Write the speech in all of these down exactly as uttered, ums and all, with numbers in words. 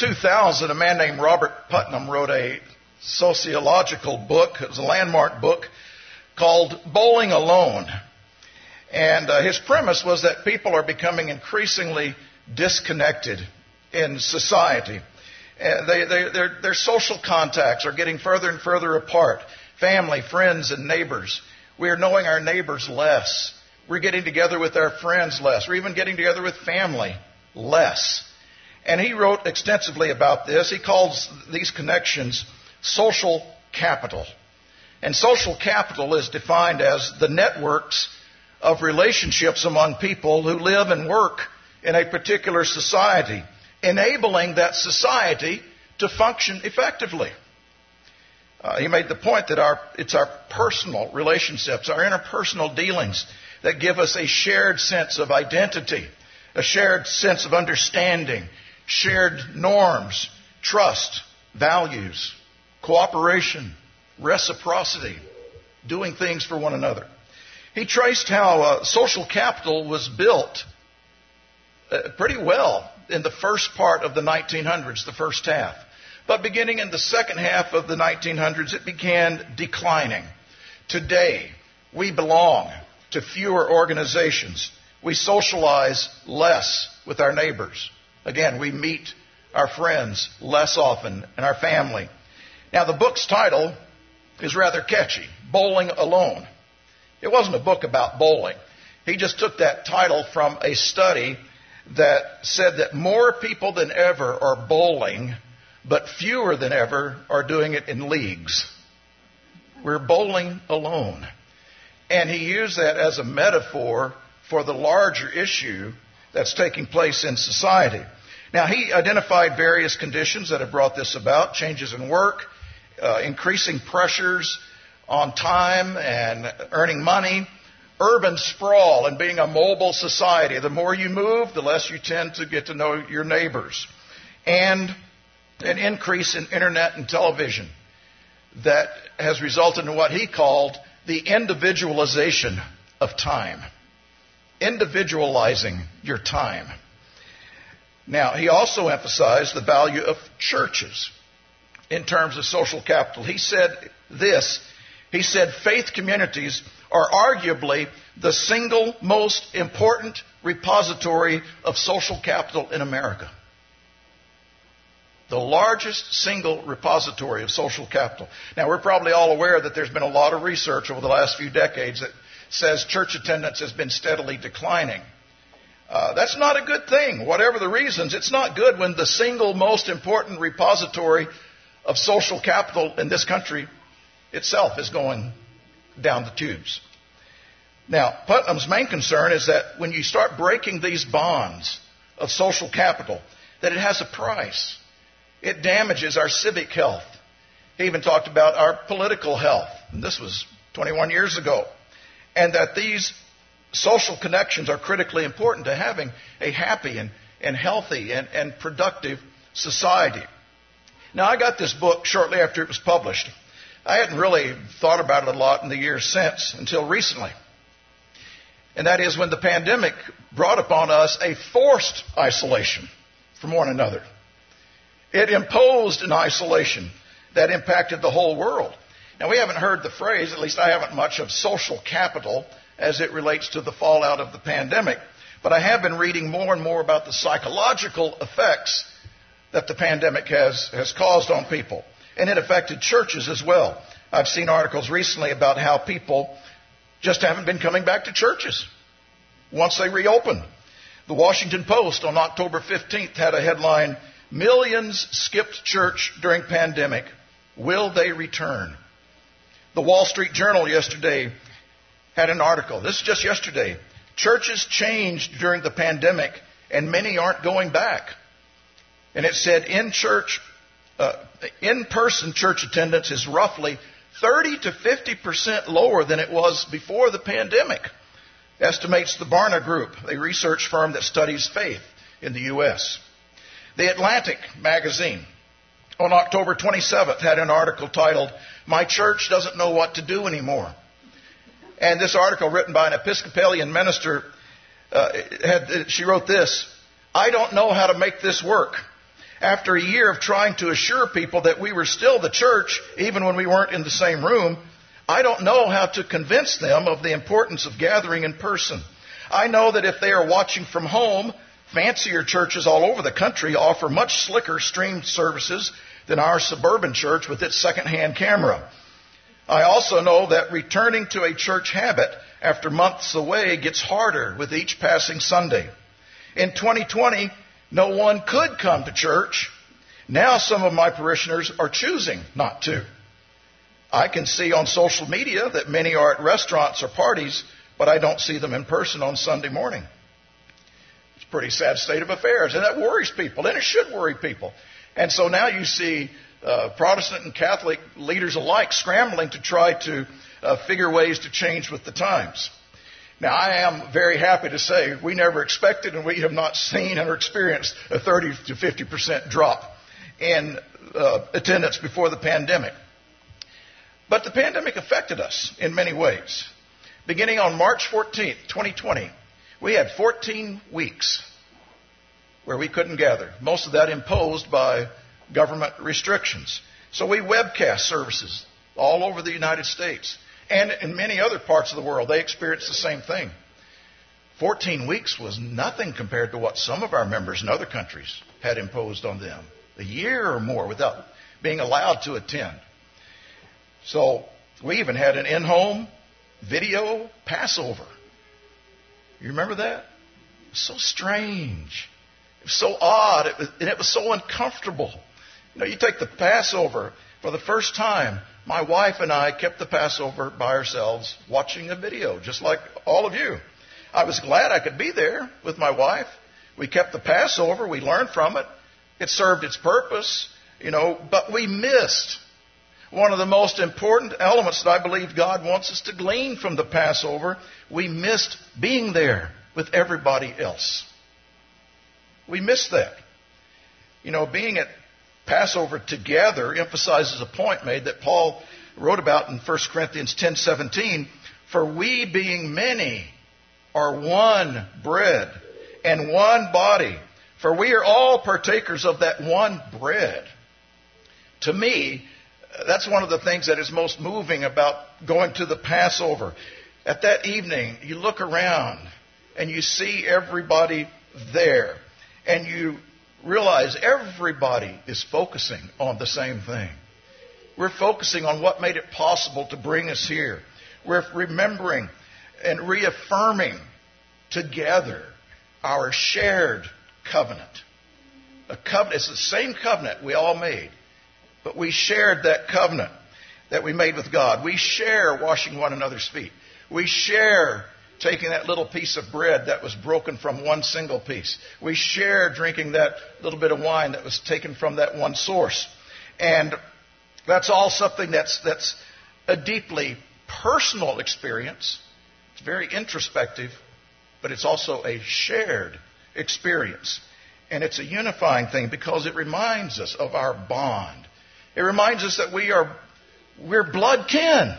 two thousand, a man named Robert Putnam wrote a sociological book. It was a landmark book called Bowling Alone. And uh, his premise was that people are becoming increasingly disconnected in society. Uh, they, they, their, their social contacts are getting further and further apart. Family, friends, and neighbors. We are knowing our neighbors less. We're getting together with our friends less. We're even getting together with family less. And he wrote extensively about this. He calls these connections social capital. And social capital is defined as the networks of relationships among people who live and work in a particular society, enabling that society to function effectively. Uh, he made the point that our, it's our personal relationships, our interpersonal dealings that give us a shared sense of identity, a shared sense of understanding, shared norms, trust, values, cooperation, reciprocity, doing things for one another. He traced how uh, social capital was built uh, pretty well in the first part of the nineteen hundreds, the first half. But beginning in the second half of the nineteen hundreds, it began declining. Today, we belong to fewer organizations. We socialize less with our neighbors. Again, we meet our friends less often and our family. Now, the book's title is rather catchy, Bowling Alone. It wasn't a book about bowling. He just took that title from a study that said that more people than ever are bowling, but fewer than ever are doing it in leagues. We're bowling alone. And he used that as a metaphor for the larger issue that's taking place in society. Now, he identified various conditions that have brought this about: changes in work, uh, increasing pressures on time and earning money, urban sprawl and being a mobile society. The more you move, the less you tend to get to know your neighbors. And an increase in internet and television that has resulted in what he called the individualization of time. Individualizing your time. Now, he also emphasized the value of churches in terms of social capital. He said this, he said faith communities are arguably the single most important repository of social capital in America. The largest single repository of social capital. Now, we're probably all aware that there's been a lot of research over the last few decades that says church attendance has been steadily declining. Uh, that's not a good thing. Whatever the reasons, it's not good when the single most important repository of social capital in this country itself is going down the tubes. Now, Putnam's main concern is that when you start breaking these bonds of social capital, that it has a price. It damages our civic health. He even talked about our political health. And this was twenty-one years ago. And that these social connections are critically important to having a happy and, and healthy and, and productive society. Now, I got this book shortly after it was published. I hadn't really thought about it a lot in the years since until recently. And that is when the pandemic brought upon us a forced isolation from one another. It imposed an isolation that impacted the whole world. Now, we haven't heard the phrase, at least I haven't much, of social capital as it relates to the fallout of the pandemic. But I have been reading more and more about the psychological effects that the pandemic has, has caused on people. And it affected churches as well. I've seen articles recently about how people just haven't been coming back to churches once they reopened. The Washington Post on October fifteenth had a headline, "Millions skipped church during pandemic. Will they return?" The Wall Street Journal yesterday had an article. This is just yesterday. "Churches changed during the pandemic and many aren't going back." And it said in church, uh, in-person church attendance is roughly thirty to fifty percent lower than it was before the pandemic, estimates the Barna Group, a research firm that studies faith in the U S The Atlantic magazine on October twenty-seventh had an article titled, "My Church Doesn't Know What to Do Anymore." And this article, written by an Episcopalian minister, uh, had, she wrote this, "I don't know how to make this work. After a year of trying to assure people that we were still the church, even when we weren't in the same room, I don't know how to convince them of the importance of gathering in person. I know that if they are watching from home, fancier churches all over the country offer much slicker streamed services than our suburban church with its second-hand camera. I also know that returning to a church habit after months away gets harder with each passing Sunday. In twenty twenty, no one could come to church. Now some of my parishioners are choosing not to. I can see on social media that many are at restaurants or parties, but I don't see them in person on Sunday morning. It's a pretty sad state of affairs, and that worries people, and it should worry people. And so now you see uh, Protestant and Catholic leaders alike scrambling to try to uh, figure ways to change with the times. Now, I am very happy to say we never expected and we have not seen or experienced a thirty to fifty percent drop in uh, attendance before the pandemic. But the pandemic affected us in many ways. Beginning on March fourteenth, twenty twenty, we had fourteen weeks where we couldn't gather, most of that imposed by government restrictions. So we webcast services all over the United States. And in many other parts of the world, they experienced the same thing. fourteen weeks was nothing compared to what some of our members in other countries had imposed on them. A year or more without being allowed to attend. So we even had an in-home video Passover. You remember that? It was so strange. It was so odd. It was, and it was so uncomfortable. You know, you take the Passover for the first time. My wife and I kept the Passover by ourselves watching a video, just like all of you. I was glad I could be there with my wife. We kept the Passover. We learned from it. It served its purpose, you know, but we missed one of the most important elements that I believe God wants us to glean from the Passover. We missed being there with everybody else. We missed that. You know, being at Passover together emphasizes a point made that Paul wrote about in First Corinthians ten seventeen. For we being many are one bread and one body. For we are all partakers of that one bread. To me, that's one of the things that is most moving about going to the Passover. At that evening, you look around and you see everybody there. And you realize everybody is focusing on the same thing. We're focusing on what made it possible to bring us here. We're remembering and reaffirming together our shared covenant. A covenant, it's the same covenant we all made, but we shared that covenant that we made with God. We share washing one another's feet. We share taking that little piece of bread that was broken from one single piece. We share drinking that little bit of wine that was taken from that one source. And that's all something that's that's a deeply personal experience. It's very introspective, but it's also a shared experience. And it's a unifying thing because it reminds us of our bond. It reminds us that we are we're blood kin.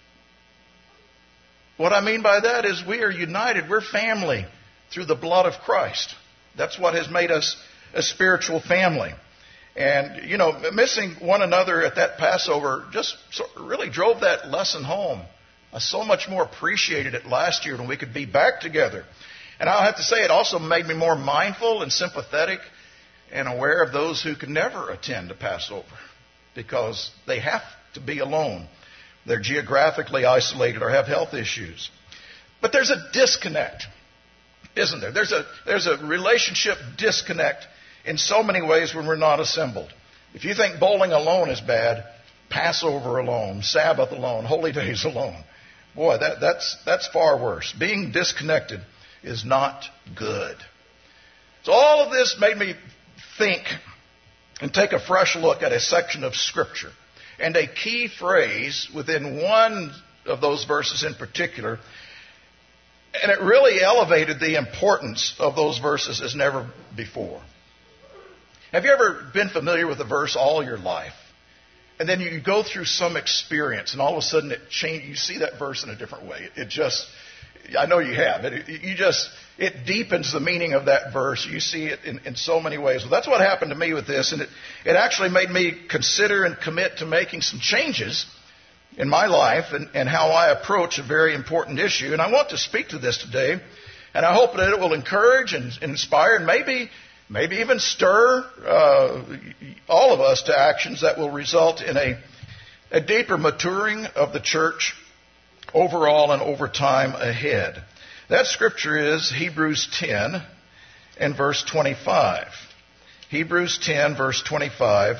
What I mean by that is we are united. We're family through the blood of Christ. That's what has made us a spiritual family. And, you know, missing one another at that Passover just really drove that lesson home. I so much more appreciated it last year when we could be back together. And I'll have to say it also made me more mindful and sympathetic and aware of those who can never attend a Passover because they have to be alone. They're geographically isolated or have health issues. But there's a disconnect, isn't there? There's a, there's a relationship disconnect in so many ways when we're not assembled. If you think bowling alone is bad, Passover alone, Sabbath alone, holy days alone, boy, that, that's, that's far worse. Being disconnected is not good. So all of this made me think and take a fresh look at a section of Scripture. And a key phrase within one of those verses in particular, and it really elevated the importance of those verses as never before. Have you ever been familiar with a verse all your life? And then you go through some experience and all of a sudden it change, you see that verse in a different way. It just, I know you have. It, you just, it deepens the meaning of that verse. You see it in, in so many ways. Well, that's what happened to me with this. And it, it actually made me consider and commit to making some changes in my life and, and how I approach a very important issue. And I want to speak to this today. And I hope that it will encourage and, and inspire and maybe, maybe even stir uh, all of us to actions that will result in a, a deeper maturing of the church overall and over time ahead. That scripture is Hebrews ten and verse twenty-five. Hebrews ten, verse twenty-five.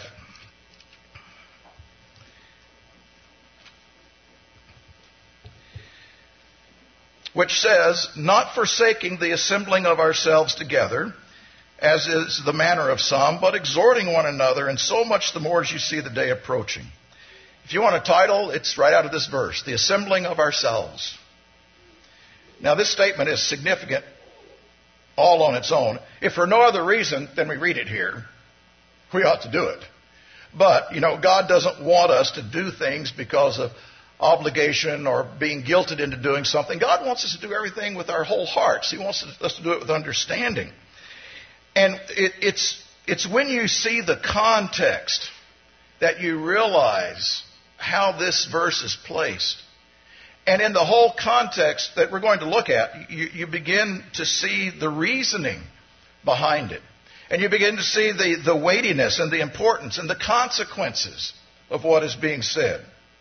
Which says, not forsaking the assembling of ourselves together, as is the manner of some, but exhorting one another, and so much the more as you see the day approaching. If you want a title, it's right out of this verse, the assembling of ourselves. Now, this statement is significant all on its own. If for no other reason than we read it here, we ought to do it. But, you know, God doesn't want us to do things because of obligation or being guilted into doing something. God wants us to do everything with our whole hearts. He wants us to do it with understanding. And it, it's, it's when you see the context that you realize how this verse is placed. And in the whole context that we're going to look at, you, you begin to see the reasoning behind it. And you begin to see the, the weightiness and the importance and the consequences of what is being said.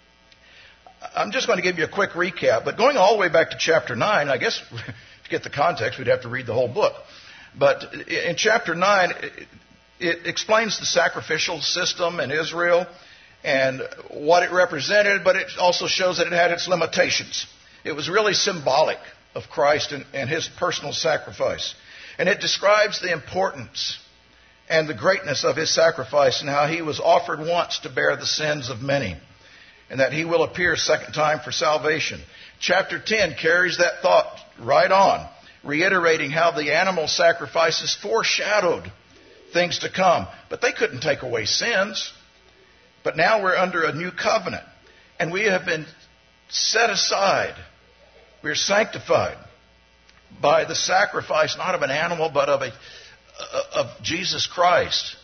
I'm just going to give you a quick recap, but going all the way back to chapter nine, I guess to get the context, we'd have to read the whole book. But in chapter nine, it explains the sacrificial system in Israel and what it represented, but it also shows that it had its limitations. It was really symbolic of Christ and, and his personal sacrifice. And it describes the importance and the greatness of his sacrifice and how he was offered once to bear the sins of many, and that he will appear a second time for salvation. Chapter ten carries that thought right on, reiterating how the animal sacrifices foreshadowed things to come. But they couldn't take away sins. But now we're under a new covenant, and we have been set aside. We're sanctified by the sacrifice not of an animal, but of, a, of Jesus Christ.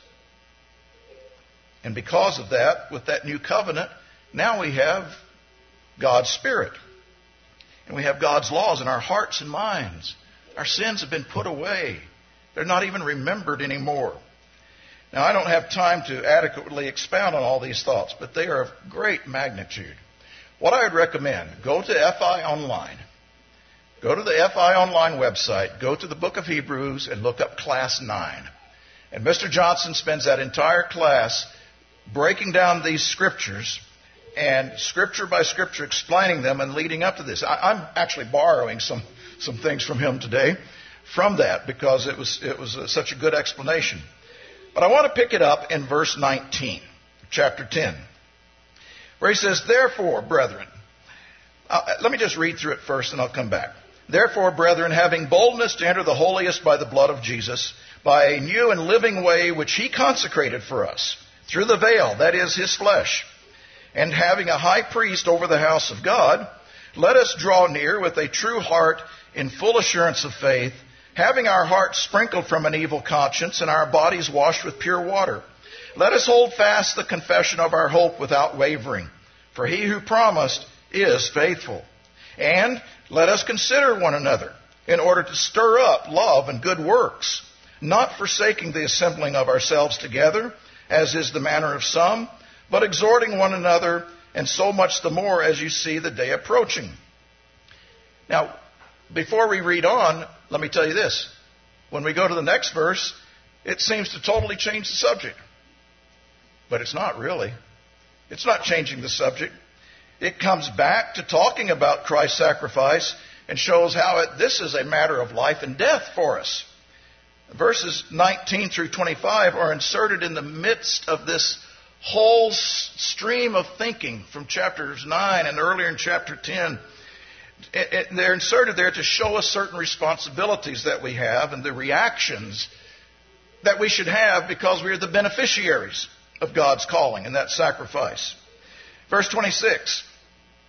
And because of that, with that new covenant, now we have God's Spirit. And we have God's laws in our hearts and minds. Our sins have been put away. They're not even remembered anymore. Now, I don't have time to adequately expound on all these thoughts, but they are of great magnitude. What I would recommend, go to F I Online. Go to the F I Online website, go to the book of Hebrews, and look up Class nine. And Mister Johnson spends that entire class breaking down these scriptures and scripture by scripture explaining them and leading up to this. I, I'm actually borrowing some, some things from him today from that because it was, it was a, such a good explanation. But I want to pick it up in verse nineteen, chapter ten, where he says, therefore, brethren, uh, let me just read through it first and I'll come back. Therefore, brethren, having boldness to enter the holiest by the blood of Jesus, by a new and living way which he consecrated for us, through the veil, that is, his flesh, and having a high priest over the house of God, let us draw near with a true heart in full assurance of faith, having our hearts sprinkled from an evil conscience and our bodies washed with pure water. Let us hold fast the confession of our hope without wavering, for he who promised is faithful. And let us consider one another in order to stir up love and good works, not forsaking the assembling of ourselves together, as is the manner of some, but exhorting one another, and so much the more as you see the day approaching. Now, before we read on, let me tell you this. When we go to the next verse, it seems to totally change the subject. But it's not really. It's not changing the subject. It comes back to talking about Christ's sacrifice and shows how it, this is a matter of life and death for us. Verses nineteen through twenty-five are inserted in the midst of this whole stream of thinking from chapters nine and earlier in chapter ten. They're inserted there to show us certain responsibilities that we have and the reactions that we should have because we are the beneficiaries of God's calling and that sacrifice. Verse twenty-six.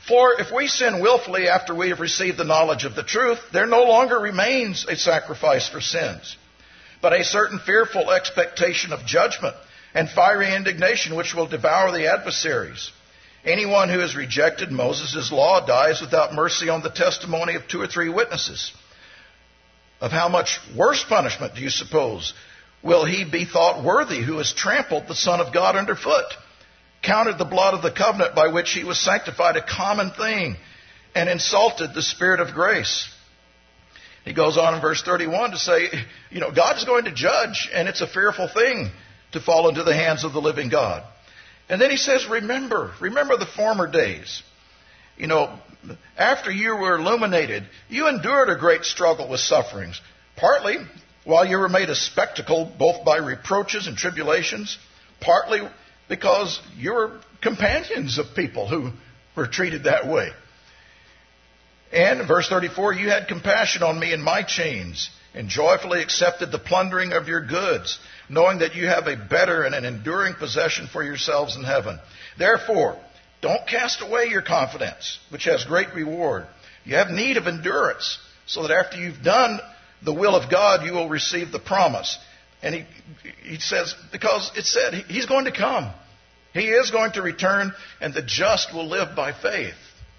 For if we sin willfully after we have received the knowledge of the truth, there no longer remains a sacrifice for sins, but a certain fearful expectation of judgment and fiery indignation which will devour the adversaries. Anyone who has rejected Moses' law dies without mercy on the testimony of two or three witnesses. Of how much worse punishment do you suppose will he be thought worthy who has trampled the Son of God underfoot, counted the blood of the covenant by which he was sanctified a common thing, and insulted the Spirit of grace? He goes on in verse thirty-one to say, you know, God is going to judge, and it's a fearful thing to fall into the hands of the living God. And then he says, remember, remember the former days. You know, after you were illuminated, you endured a great struggle with sufferings, partly while you were made a spectacle both by reproaches and tribulations, partly because you were companions of people who were treated that way. And in verse thirty-four, you had compassion on me in my chains and joyfully accepted the plundering of your goods, knowing that you have a better and an enduring possession for yourselves in heaven. Therefore, don't cast away your confidence, which has great reward. You have need of endurance, so that after you've done the will of God, you will receive the promise. And he, he says, because it said he's going to come. He is going to return, and the just will live by faith.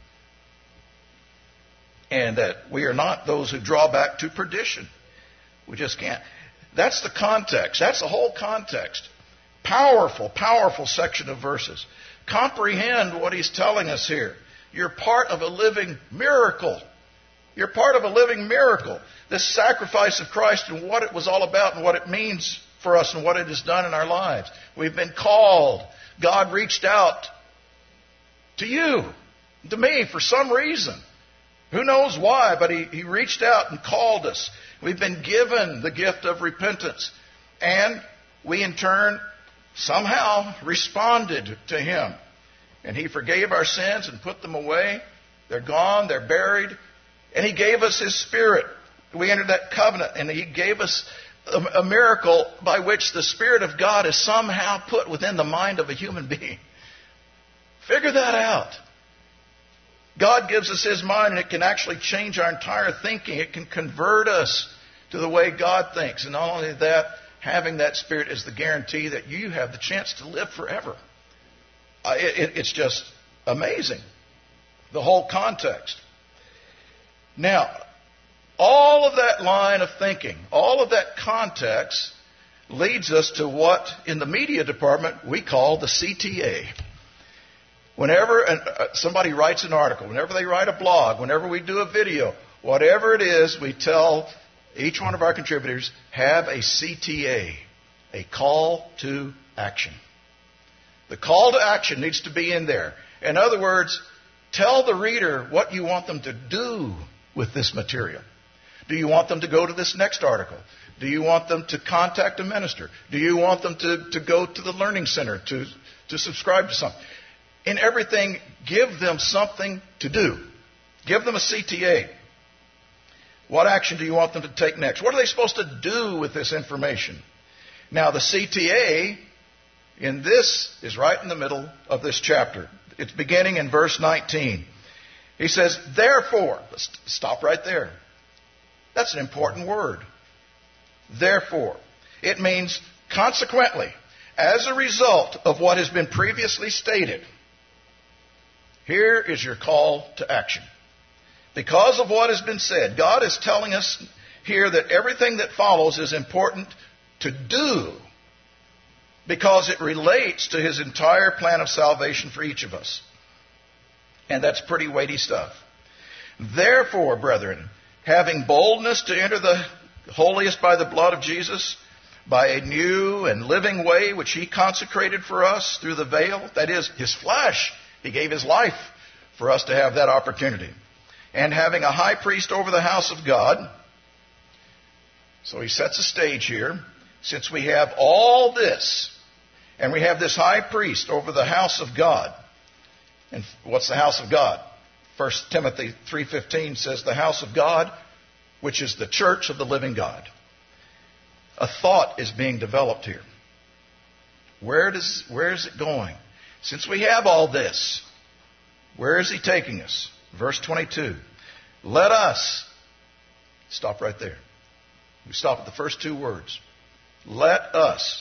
And that we are not those who draw back to perdition. We just can't. That's the context. That's the whole context. Powerful, powerful section of verses. Comprehend what he's telling us here. You're part of a living miracle. You're part of a living miracle. This sacrifice of Christ and what it was all about and what it means for us and what it has done in our lives. We've been called. God reached out to you, to me, for some reason. Who knows why, but he, he reached out and called us. We've been given the gift of repentance. And we in turn somehow responded to him. And he forgave our sins and put them away. They're gone, they're buried. And he gave us his Spirit. We entered that covenant, and he gave us a, a miracle by which the Spirit of God is somehow put within the mind of a human being. Figure that out. God gives us his mind, and it can actually change our entire thinking. It can convert us to the way God thinks. And not only that, having that Spirit is the guarantee that you have the chance to live forever. Uh, it, it, it's just amazing. The whole context. Now, all of that line of thinking, all of that context leads us to what in the media department we call the C T A. Whenever somebody writes an article, whenever they write a blog, whenever we do a video, whatever it is, we tell each one of our contributors, have a C T A, a call to action. The call to action needs to be in there. In other words, tell the reader what you want them to do with this material. Do you want them to go to this next article? Do you want them to contact a minister? Do you want them to, to go to the Learning Center to, to subscribe to something? In everything, give them something to do. Give them a C T A. What action do you want them to take next? What are they supposed to do with this information? Now, the C T A in this is right in the middle of this chapter. It's beginning in verse nineteen. He says, therefore, let's stop right there. That's an important word. Therefore. It means consequently, as a result of what has been previously stated. Here is your call to action. Because of what has been said, God is telling us here that everything that follows is important to do because it relates to his entire plan of salvation for each of us. And that's pretty weighty stuff. Therefore, brethren, having boldness to enter the holiest by the blood of Jesus, by a new and living way which he consecrated for us through the veil, that is, his flesh. He gave his life for us to have that opportunity. And having a high priest over the house of God. So he sets a stage here. Since we have all this, and we have this high priest over the house of God. And what's the house of God? First Timothy three fifteen says the house of God, which is the church of the living God. A thought is being developed here. Where does, where is it going? Since we have all this, Where is he taking us? Verse twenty-two. Let us. Stop right there. We stop at the first two words. Let us.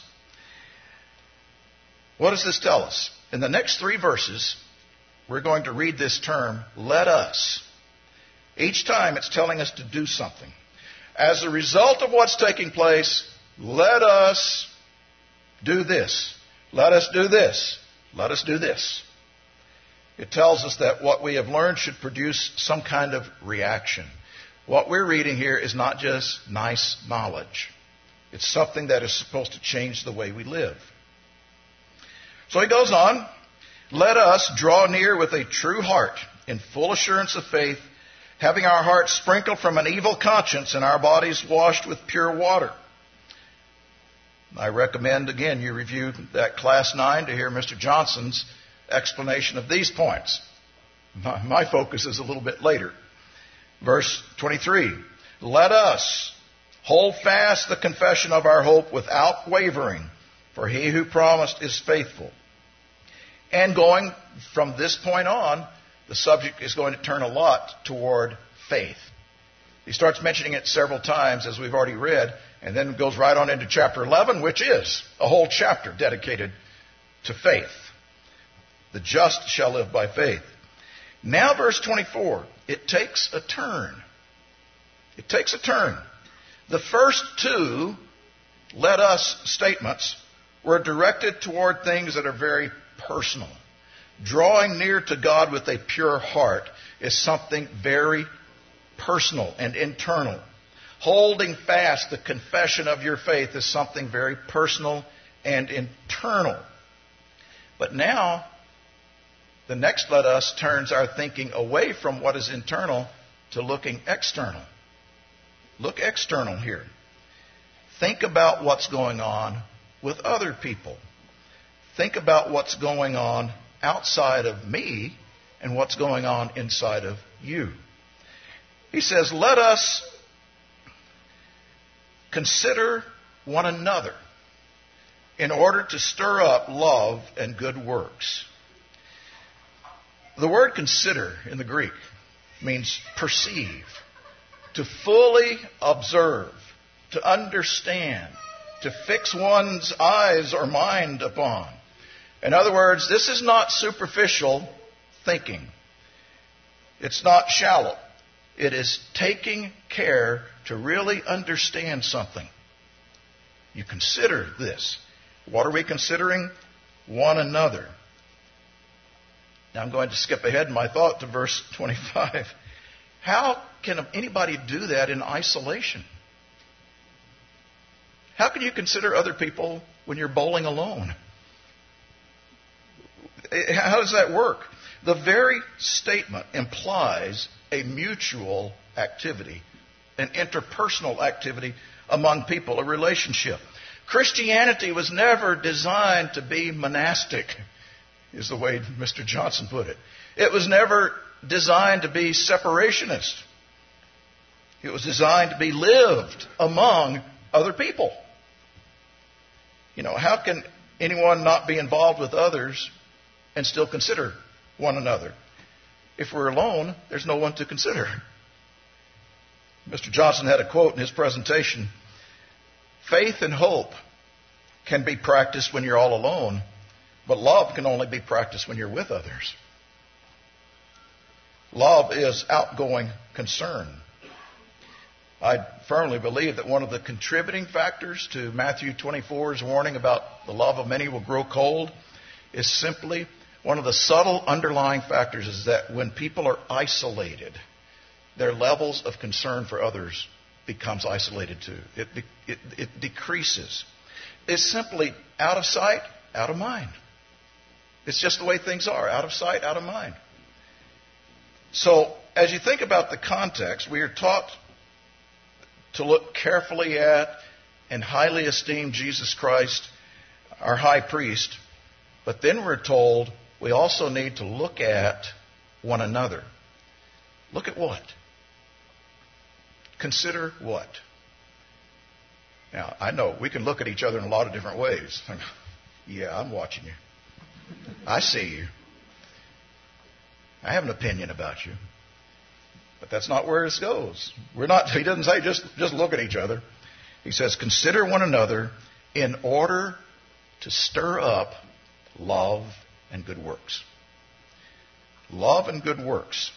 What does this tell us? In the next three verses, we're going to read this term, let us. Each time it's telling us to do something. As a result of what's taking place, let us do this. Let us do this. Let us do this. It tells us that what we have learned should produce some kind of reaction. What we're reading here is not just nice knowledge. It's something that is supposed to change the way we live. So he goes on, let us draw near with a true heart in full assurance of faith, having our hearts sprinkled from an evil conscience and our bodies washed with pure water. I recommend, again, you review that class nine to hear Mister Johnson's explanation of these points. My, my focus is a little bit later. Verse twenty-three, let us hold fast the confession of our hope without wavering, for he who promised is faithful. And going from this point on, the subject is going to turn a lot toward faith. He starts mentioning it several times, as we've already read, and then goes right on into chapter eleven, which is a whole chapter dedicated to faith. The just shall live by faith. Now verse twenty-four, it takes a turn. It takes a turn. The first two let us statements were directed toward things that are very personal. Drawing near to God with a pure heart is something very personal and internal. Holding fast the confession of your faith is something very personal and internal. But now, the next let us turns our thinking away from what is internal to looking external. Look external here. Think about what's going on with other people. Think about what's going on outside of me and what's going on inside of you. He says, let us consider one another in order to stir up love and good works. The word consider in the Greek means perceive, to fully observe, to understand, to fix one's eyes or mind upon. In other words, this is not superficial thinking. It's not shallow. It is taking care to really understand something. You consider this. What are we considering? One another. Now I'm going to skip ahead in my thought to verse twenty-five. How can anybody do that in isolation? How can you consider other people when you're bowling alone? How does that work? The very statement implies a mutual activity, an interpersonal activity among people, a relationship. Christianity was never designed to be monastic, is the way Mister Johnson put it. It was never designed to be separationist. It was designed to be lived among other people. You know, how can anyone not be involved with others and still consider one another? If we're alone, there's no one to consider. Mister Johnson had a quote in his presentation. Faith and hope can be practiced when you're all alone, but love can only be practiced when you're with others. Love is outgoing concern. I firmly believe that one of the contributing factors to Matthew twenty-four's warning about the love of many will grow cold is simply one of the subtle underlying factors is that when people are isolated, their levels of concern for others becomes isolated too. It, it, it decreases. It's simply out of sight, out of mind. It's just the way things are, out of sight, out of mind. So, as you think about the context, we are taught to look carefully at and highly esteem Jesus Christ, our high priest. But then we're told we also need to look at one another. Look at what? Consider what? Now, I know we can look at each other in a lot of different ways. Yeah, I'm watching you. I see you. I have an opinion about you. But that's not where this goes. We're not, he doesn't say just, just look at each other. He says, consider one another in order to stir up love and good works. Love and good works.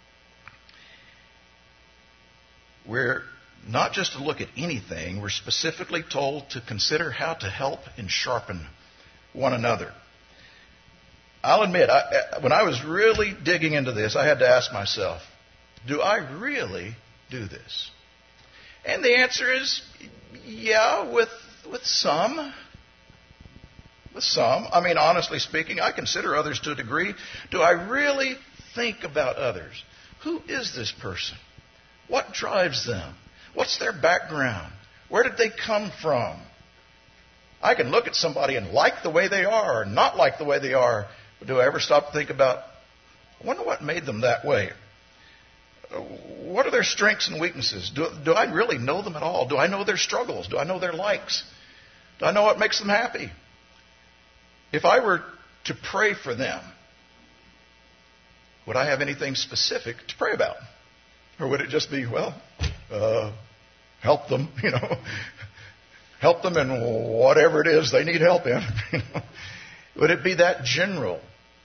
We're not just to look at anything. We're specifically told to consider how to help and sharpen one another. I'll admit, I, when I was really digging into this, I had to ask myself, do I really do this? And the answer is, yeah, with with some. With some. I mean, honestly speaking, I consider others to a degree. Do I really think about others? Who is this person? What drives them? What's their background? Where did they come from? I can look at somebody and like the way they are or not like the way they are. But do I ever stop to think about, I wonder what made them that way? What are their strengths and weaknesses? Do, do I really know them at all? Do I know their struggles? Do I know their likes? Do I know what makes them happy? If I were to pray for them, would I have anything specific to pray about? Or would it just be, well, uh, help them, you know, help them in whatever it is they need help in? You know? Would it be that general?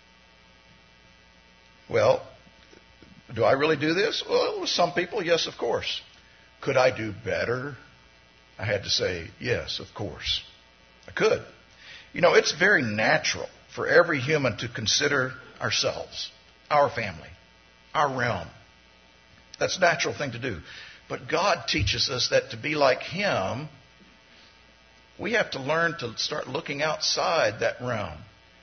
Well, do I really do this? Well, with some people, yes, of course. Could I do better? I had to say, yes, of course. I could. You know, it's very natural for every human to consider ourselves, our family, our realm. That's a natural thing to do. But God teaches us that to be like Him, we have to learn to start looking outside that realm.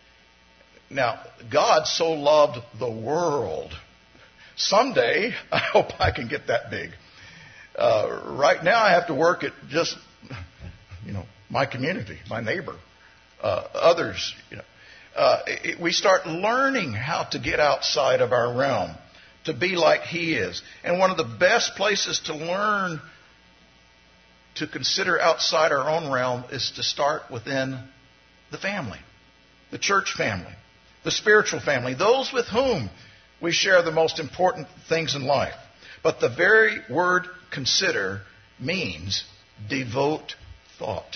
Now, God so loved the world. Someday, I hope I can get that big. Uh, right now, I have to work at just, you know, my community, my neighbor, uh, others. You know, uh, it, we start learning how to get outside of our realm, to be like He is. And one of the best places to learn to consider outside our own realm is to start within the family, the church family, the spiritual family, those with whom we share the most important things in life. But the very word consider means devote thought.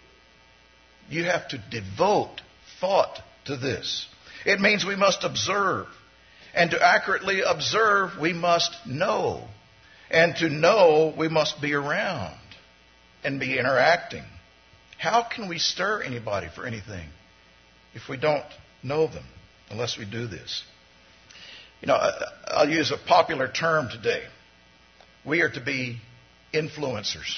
You have to devote thought to this. It means we must observe. And to accurately observe, we must know. And to know, we must be around and be interacting. How can we stir anybody for anything if we don't know them, unless we do this? You know, I'll use a popular term today. We are to be influencers.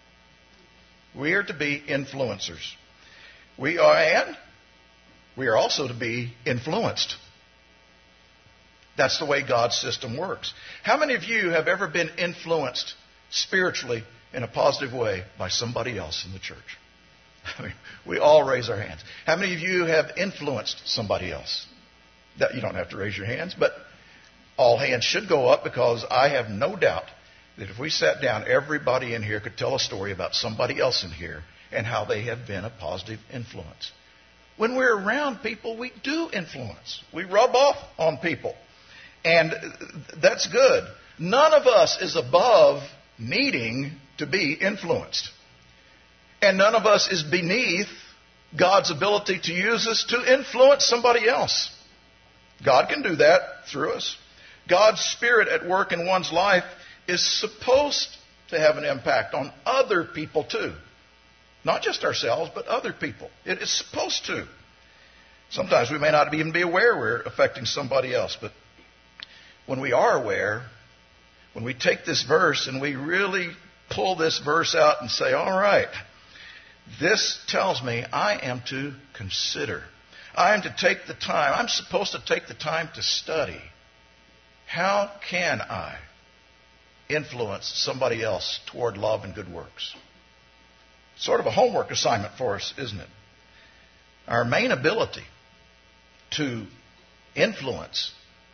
We are to be influencers. We are, and we are also to be influenced. That's the way God's system works. How many of you have ever been influenced spiritually in a positive way by somebody else in the church? I mean, we all raise our hands. How many of you have influenced somebody else? That you don't have to raise your hands, but all hands should go up, because I have no doubt that if we sat down, everybody in here could tell a story about somebody else in here and how they have been a positive influence. When we're around people, we do influence. We rub off on people. And that's good. None of us is above needing to be influenced. And none of us is beneath God's ability to use us to influence somebody else. God can do that through us. God's Spirit at work in one's life is supposed to have an impact on other people too. Not just ourselves, but other people. It is supposed to. Sometimes we may not even be aware we're affecting somebody else, but when we are aware, when we take this verse and we really pull this verse out and say, all right, this tells me I am to consider. I am to take the time. I'm supposed to take the time to study. How can I influence somebody else toward love and good works? Sort of a homework assignment for us, isn't it? Our main ability to influence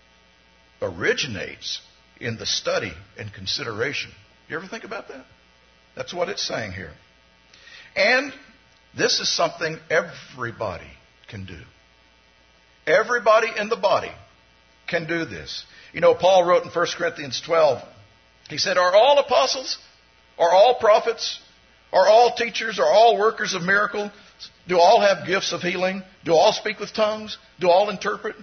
originates in the study and consideration. You ever think about that? That's what it's saying here. And this is something everybody can do. Everybody in the body can do this. You know, Paul wrote in First Corinthians twelve, he said, are all apostles? Are all prophets? Are all teachers? Are all workers of miracles? Do all have gifts of healing? Do all speak with tongues? Do all interpret?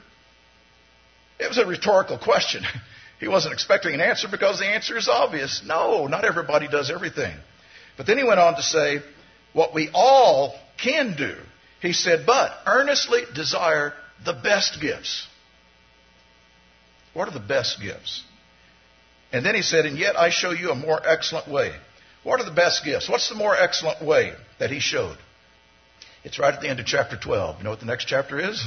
It was a rhetorical question. He wasn't expecting an answer because the answer is obvious. No, not everybody does everything. But then he went on to say, what we all can do. He said, but earnestly desire the best gifts. What are the best gifts? And then he said, and yet I show you a more excellent way. What are the best gifts? What's the more excellent way that he showed? It's right at the end of chapter twelve. You know what the next chapter is?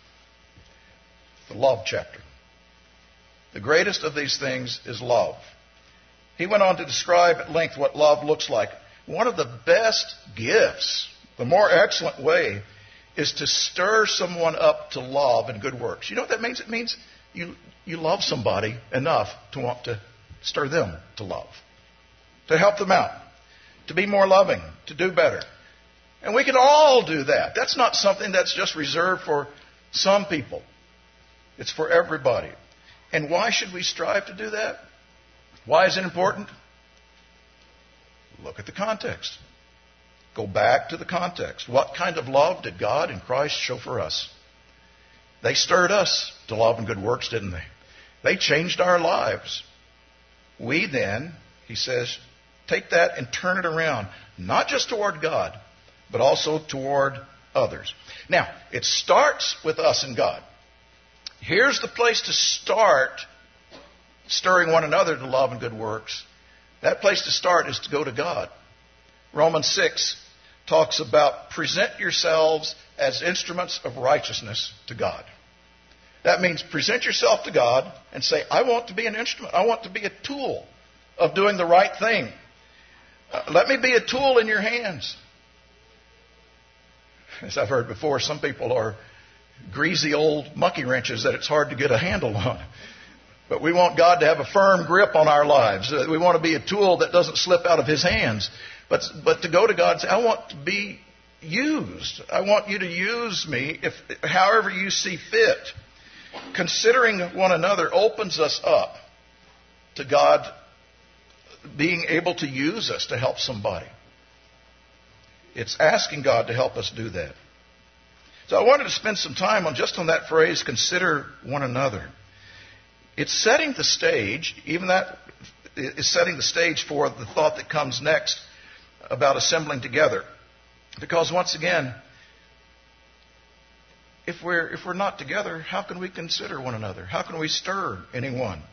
The love chapter. The greatest of these things is love. He went on to describe at length what love looks like. One of the best gifts, the more excellent way, is to stir someone up to love and good works. You know what that means? It means you, you love somebody enough to want to stir them to love, to help them out, to be more loving, to do better. And we can all do that. That's not something that's just reserved for some people. It's for everybody. And why should we strive to do that? Why is it important? Look at the context. Go back to the context. What kind of love did God in Christ show for us? They stirred us to love and good works, didn't they? They changed our lives. We then, he says, take that and turn it around, not just toward God, but also toward others. Now, it starts with us and God. Here's the place to start stirring one another to love and good works. That place to start is to go to God. Romans six talks about present yourselves as instruments of righteousness to God. That means present yourself to God and say, I want to be an instrument. I want to be a tool of doing the right thing. Uh, let me be a tool in your hands. As I've heard before, some people are greasy old monkey wrenches that it's hard to get a handle on. But we want God to have a firm grip on our lives. We want to be a tool that doesn't slip out of His hands. But, but to go to God and say, I want to be used. I want you to use me if, however you see fit. Considering one another opens us up to God being able to use us to help somebody. It's asking God to help us do that. So I wanted to spend some time on just on that phrase, consider one another. It's setting the stage, even that is setting the stage for the thought that comes next about assembling together. Because once again, if we're, if we're not together, how can we consider one another? How can we stir anyone?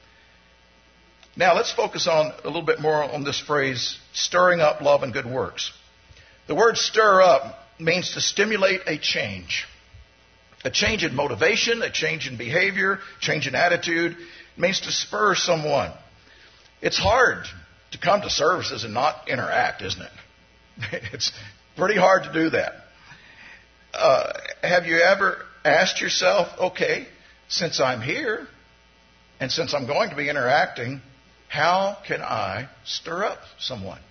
Now let's focus on a little bit more on this phrase, stirring up love and good works. The word stir up means to stimulate a change. A change in motivation, a change in behavior, change in attitude. It means to spur someone. It's hard to come to services and not interact, isn't it? It's pretty hard to do that. Uh, have you ever asked yourself, okay, since I'm here and since I'm going to be interacting, how can I stir up someone?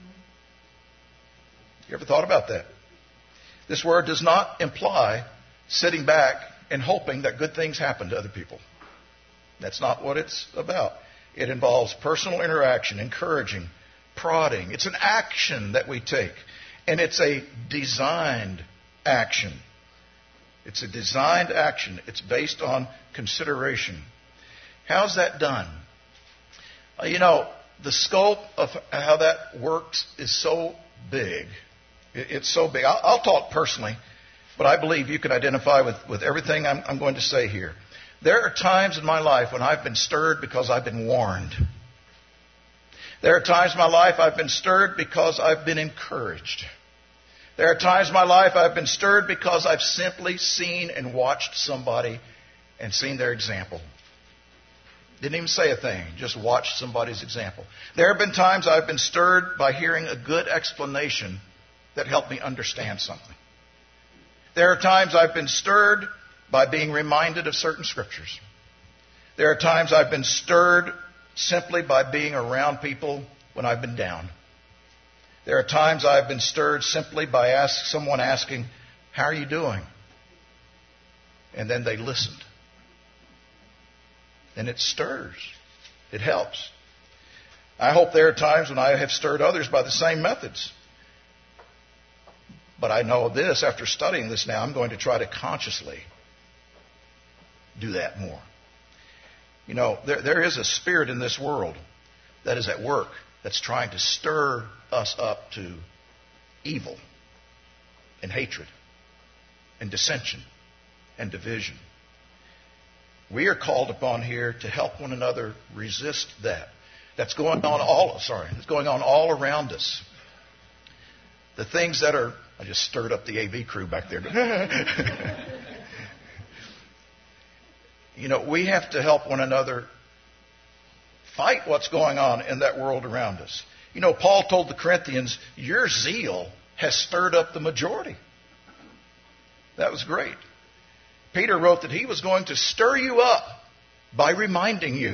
You ever thought about that? This word does not imply sitting back and hoping that good things happen to other people. That's not what it's about. It involves personal interaction, encouraging, prodding. It's an action that we take. And it's a designed action. It's a designed action. It's based on consideration. How's that done? Uh, you know, the scope of how that works is so big. It's so big. I'll, I'll talk personally, but I believe you can identify with, with everything I'm, I'm going to say here. There are times in my life when I've been stirred because I've been warned. There are times in my life I've been stirred because I've been encouraged. There are times in my life I've been stirred because I've simply seen and watched somebody and seen their example. Didn't even say a thing, just watched somebody's example. There have been times I've been stirred by hearing a good explanation that helped me understand something. There are times I've been stirred by being reminded of certain scriptures. There are times I've been stirred simply by being around people when I've been down. There are times I've been stirred simply by ask, someone asking, how are you doing? And then they listened. And it stirs. It helps. I hope there are times when I have stirred others by the same methods. But I know this, after studying this now, I'm going to try to consciously do that more. You know, there, there is a spirit in this world that is at work that's trying to stir us up to evil and hatred and dissension and division. We are called upon here to help one another resist that. That's going on all sorry, it's going on all around us. The things that are I just stirred up the A V crew back there. You know, we have to help one another fight what's going on in that world around us. You know, Paul told the Corinthians, your zeal has stirred up the majority. That was great. Peter wrote that he was going to stir you up by reminding you.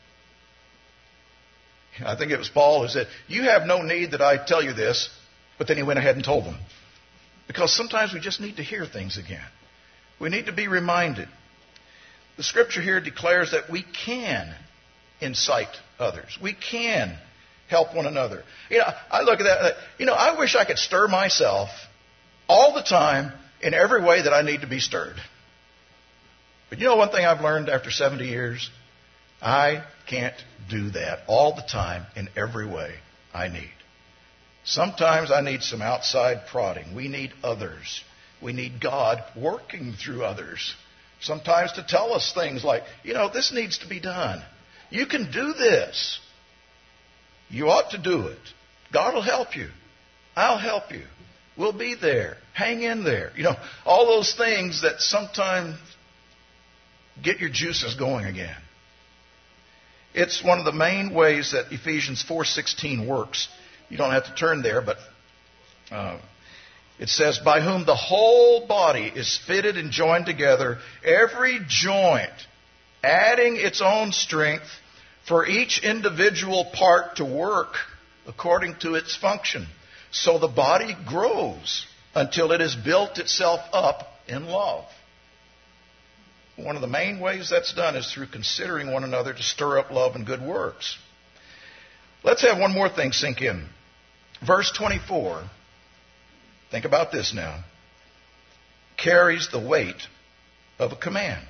I think it was Paul who said, you have no need that I tell you this, but then he went ahead and told them. Because sometimes we just need to hear things again. We need to be reminded. The scripture here declares that we can incite others. We can help one another. You know, I look at that, you know, I wish I could stir myself all the time in every way that I need to be stirred. But you know one thing I've learned after seventy years? I can't do that all the time in every way I need. Sometimes I need some outside prodding. We need others. We need God working through others. Sometimes to tell us things like, you know, this needs to be done. You can do this. You ought to do it. God will help you. I'll help you. We'll be there. Hang in there. You know, all those things that sometimes get your juices going again. It's one of the main ways that Ephesians four sixteen works. You don't have to turn there, but uh, it says, by whom the whole body is fitted and joined together, every joint adding its own strength for each individual part to work according to its function. So the body grows until it has built itself up in love. One of the main ways that's done is through considering one another to stir up love and good works. Let's have one more thing sink in. Verse twenty-four, think about this now, carries the weight of a command.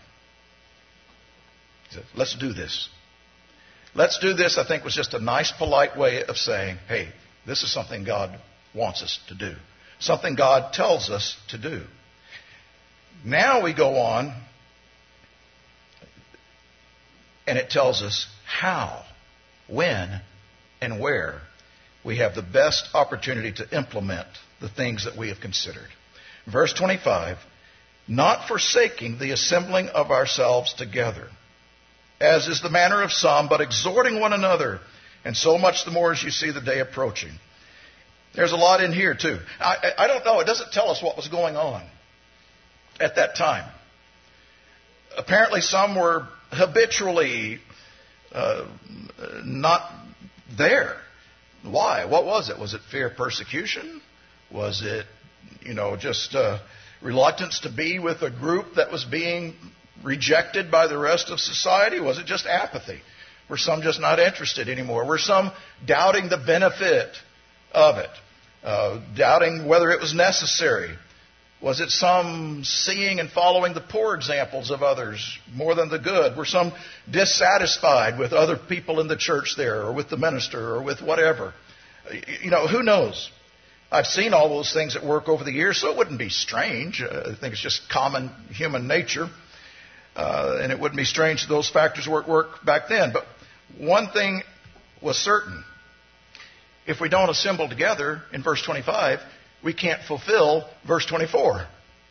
He said, let's do this. Let's do this, I think, was just a nice, polite way of saying, hey, this is something God wants us to do. Something God tells us to do. Now we go on, and it tells us how, when, and where we have the best opportunity to implement the things that we have considered. Verse twenty-five, not forsaking the assembling of ourselves together, as is the manner of some, but exhorting one another, and so much the more as you see the day approaching. There's a lot in here, too. I, I don't know. It doesn't tell us what was going on at that time. Apparently, some were habitually uh, not there. Why? What was it? Was it fear of persecution? Was it, you know, just uh, reluctance to be with a group that was being rejected by the rest of society? Was it just apathy? Were some just not interested anymore? Were some doubting the benefit of it? Uh, doubting whether it was necessary? Was it some seeing and following the poor examples of others more than the good? Were some dissatisfied with other people in the church there, or with the minister, or with whatever? You know, who knows? I've seen all those things at work over the years, so it wouldn't be strange. Uh, I think it's just common human nature. Uh, and it wouldn't be strange that those factors were at work back then. But one thing was certain. If we don't assemble together in verse twenty-five, we can't fulfill verse twenty-four.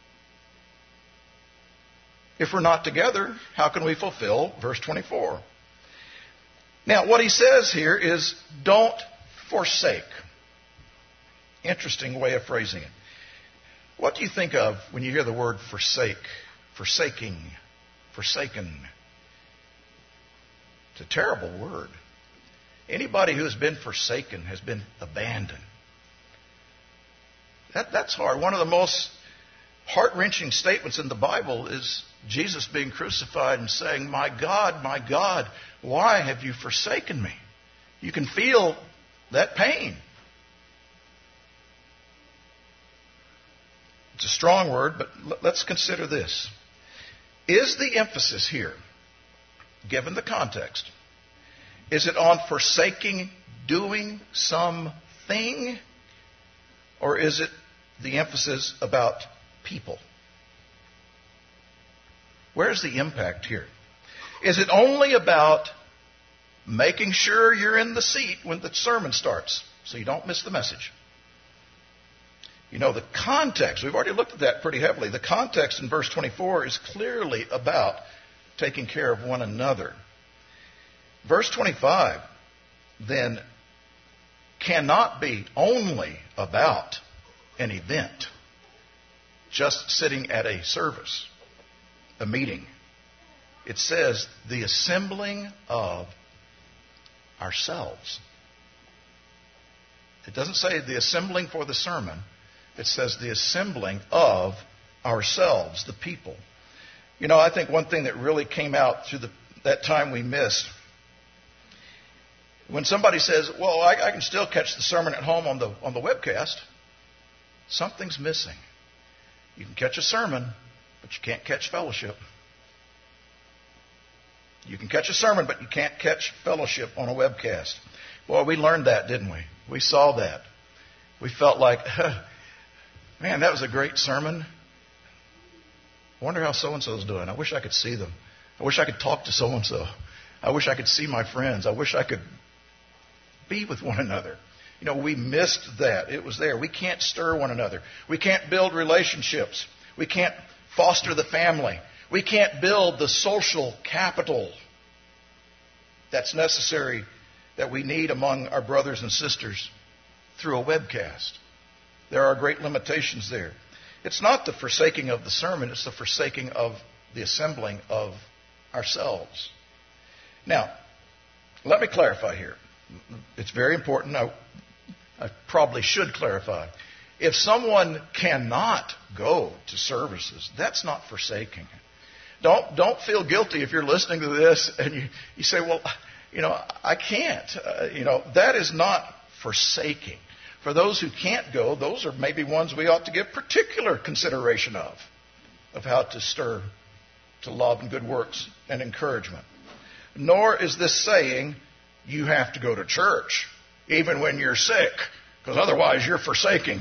If we're not together, how can we fulfill verse twenty-four? Now, what he says here is, don't forsake. Interesting way of phrasing it. What do you think of when you hear the word forsake? Forsaking. Forsaken. It's a terrible word. Anybody who has been forsaken has been abandoned. That, that's hard. One of the most heart-wrenching statements in the Bible is Jesus being crucified and saying, "My God, my God, why have you forsaken me?" You can feel that pain. It's a strong word, but let's consider this. Is the emphasis here, given the context, is it on forsaking doing something, or is it the emphasis about people? Where's the impact here? Is it only about making sure you're in the seat when the sermon starts so you don't miss the message? You know, the context, we've already looked at that pretty heavily. The context in verse twenty-four is clearly about taking care of one another. Verse twenty-five, then, cannot be only about an event, just sitting at a service, a meeting. It says the assembling of ourselves. It doesn't say the assembling for the sermon. It says the assembling of ourselves, the people. You know, I think one thing that really came out through the, that time we missed, when somebody says, well, I, I can still catch the sermon at home on the on the webcast, something's missing. You can catch a sermon, but you can't catch fellowship. You can catch a sermon, but you can't catch fellowship on a webcast. Boy, we learned that, didn't we? We saw that. We felt like, man, that was a great sermon. I wonder how so-and-so's doing. I wish I could see them. I wish I could talk to so-and-so. I wish I could see my friends. I wish I could be with one another. You know, we missed that. It was there. We can't stir one another. We can't build relationships. We can't foster the family. We can't build the social capital that's necessary, that we need among our brothers and sisters through a webcast. There are great limitations there. It's not the forsaking of the sermon, it's the forsaking of the assembling of ourselves. Now, let me clarify here. It's very important. I, I probably should clarify. If someone cannot go to services, that's not forsaking. Don't don't feel guilty if you're listening to this and you, you say, well, you know, I can't. Uh, you know, that is not forsaking. For those who can't go, those are maybe ones we ought to give particular consideration of, of how to stir to love and good works and encouragement. Nor is this saying you have to go to church even when you're sick, because otherwise you're forsaking.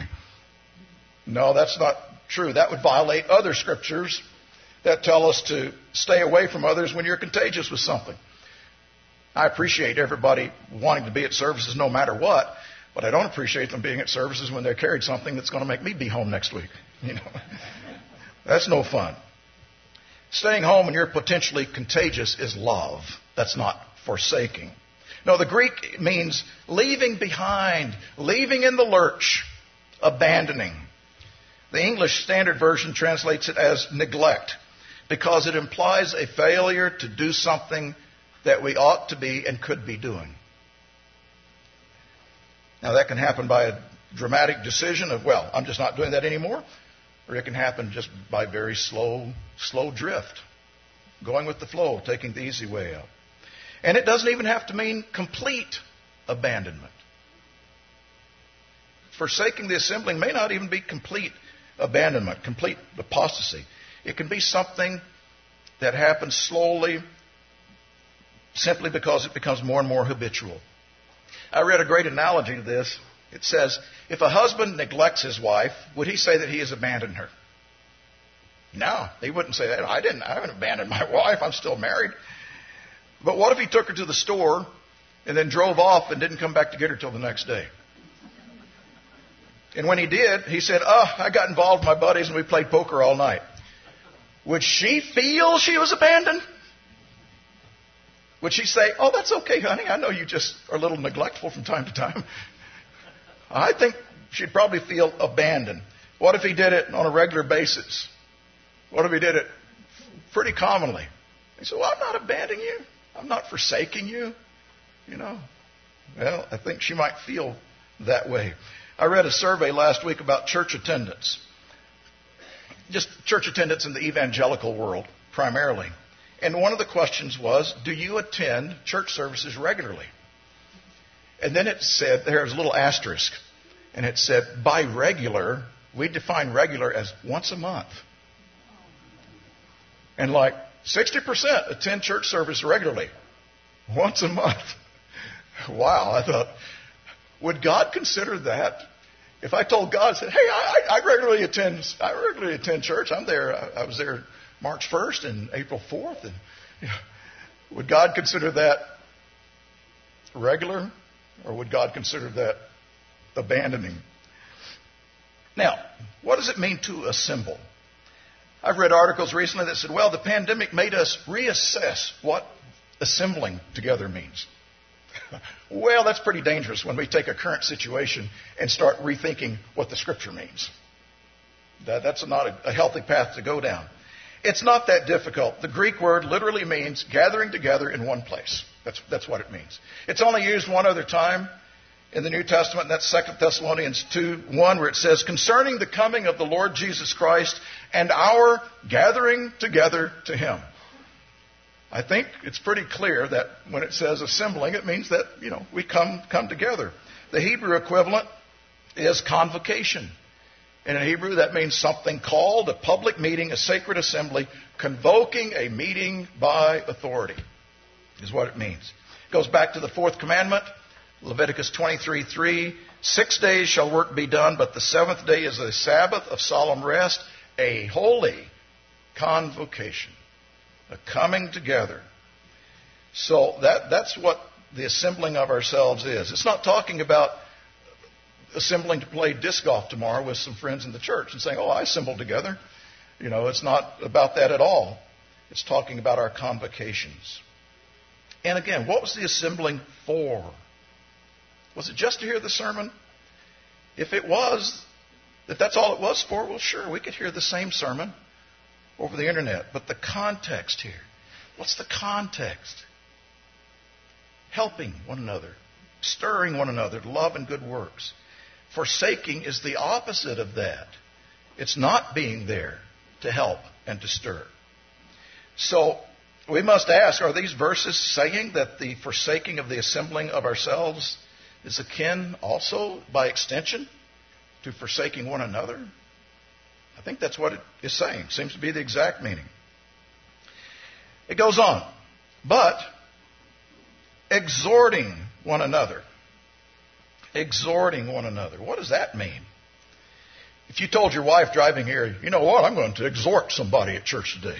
No, that's not true. That would violate other scriptures that tell us to stay away from others when you're contagious with something. I appreciate everybody wanting to be at services no matter what, but I don't appreciate them being at services when they're carried something that's going to make me be home next week. You know, that's no fun. Staying home when you're potentially contagious is love. That's not forsaking. No, the Greek means leaving behind, leaving in the lurch, abandoning. The English Standard Version translates it as neglect, because it implies a failure to do something that we ought to be and could be doing. Now, that can happen by a dramatic decision of, well, I'm just not doing that anymore. Or it can happen just by very slow, slow drift, going with the flow, taking the easy way out. And it doesn't even have to mean complete abandonment. Forsaking the assembling may not even be complete abandonment, complete apostasy. It can be something that happens slowly, simply because it becomes more and more habitual. I read a great analogy to this. It says, if a husband neglects his wife, would he say that he has abandoned her? No, he wouldn't say that. I didn't. I haven't abandoned my wife. I'm still married. But what if he took her to the store and then drove off and didn't come back to get her till the next day? And when he did, he said, oh, I got involved with my buddies and we played poker all night. Would she feel she was abandoned? Would she say, oh, that's okay, honey. I know you just are a little neglectful from time to time. I think she'd probably feel abandoned. What if he did it on a regular basis? What if he did it pretty commonly? He said, well, I'm not abandoning you. I'm not forsaking you. You know, well, I think she might feel that way. I read a survey last week about church attendance. just church attendance in the evangelical world primarily. And one of the questions was, do you attend church services regularly? And then it said, there's a little asterisk, and it said, by regular, we define regular as once a month. And like sixty percent attend church service regularly, once a month. Wow, I thought, would God consider that? If I told God, I said, hey, I, I regularly attend, I regularly attend church. I'm there. I, I was there March first and April fourth. And you know, would God consider that regular, or would God consider that abandoning? Now, what does it mean to assemble? I've read articles recently that said, well, the pandemic made us reassess what assembling together means. Well, that's pretty dangerous when we take a current situation and start rethinking what the Scripture means. That, that's not a, a healthy path to go down. It's not that difficult. The Greek word literally means gathering together in one place. That's, that's what it means. It's only used one other time in the New Testament, and that's Second Thessalonians two one, where it says, concerning the coming of the Lord Jesus Christ and our gathering together to Him. I think it's pretty clear that when it says assembling, it means that, you know, we come come together. The Hebrew equivalent is convocation. And in Hebrew, that means something called, a public meeting, a sacred assembly, convoking a meeting by authority is what it means. It goes back to the fourth commandment, Leviticus twenty-three three. Six days shall work be done, but the seventh day is a Sabbath of solemn rest, a holy convocation. A coming together. So that, that's what the assembling of ourselves is. It's not talking about assembling to play disc golf tomorrow with some friends in the church and saying, oh, I assembled together. You know, it's not about that at all. It's talking about our convocations. And again, what was the assembling for? Was it just to hear the sermon? If it was, if that's all it was for, well, sure, we could hear the same sermon over the internet. But the context here, what's the context? Helping one another, stirring one another to love and good works. Forsaking is the opposite of that. It's not being there to help and to stir. So we must ask, are these verses saying that the forsaking of the assembling of ourselves is akin also, by extension, to forsaking one another? I think that's what it is saying. Seems to be the exact meaning. It goes on. But exhorting one another. Exhorting one another. What does that mean? If you told your wife driving here, you know what, I'm going to exhort somebody at church today.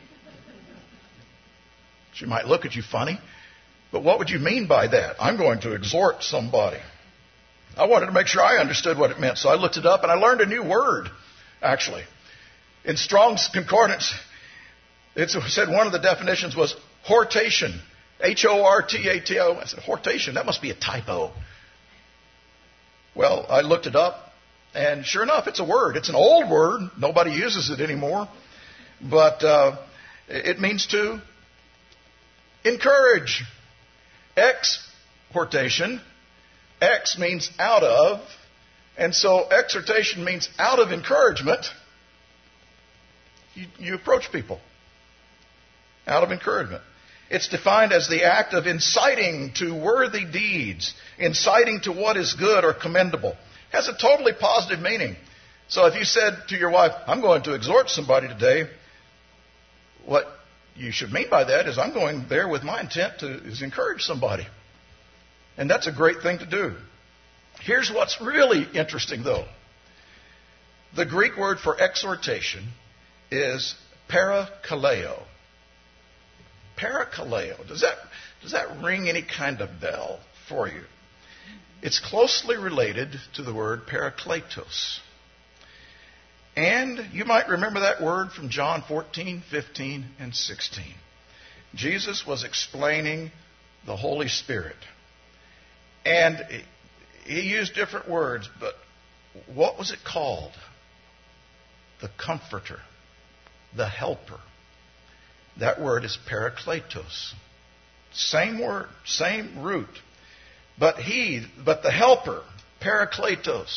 She might look at you funny. But what would you mean by that? I'm going to exhort somebody. I wanted to make sure I understood what it meant. So I looked it up and I learned a new word. Actually, in Strong's Concordance, it said one of the definitions was hortation. H O R T A T O. I said, hortation, that must be a typo. Well, I looked it up, and sure enough, it's a word. It's an old word. Nobody uses it anymore. But uh, it means to encourage. Exhortation. Ex means out of. And so exhortation means out of encouragement. You, you approach people out of encouragement. It's defined as the act of inciting to worthy deeds, inciting to what is good or commendable. It has a totally positive meaning. So if you said to your wife, I'm going to exhort somebody today, what you should mean by that is I'm going there with my intent to is encourage somebody. And that's a great thing to do. Here's what's really interesting, though. The Greek word for exhortation is parakaleo. Parakaleo. Does that, does that ring any kind of bell for you? It's closely related to the word parakletos. And you might remember that word from John fourteen, fifteen, and sixteen. Jesus was explaining the Holy Spirit. And he used different words, but what was it called? The Comforter, the Helper. That word is parakletos. Same word, same root. But he, but the Helper, parakletos,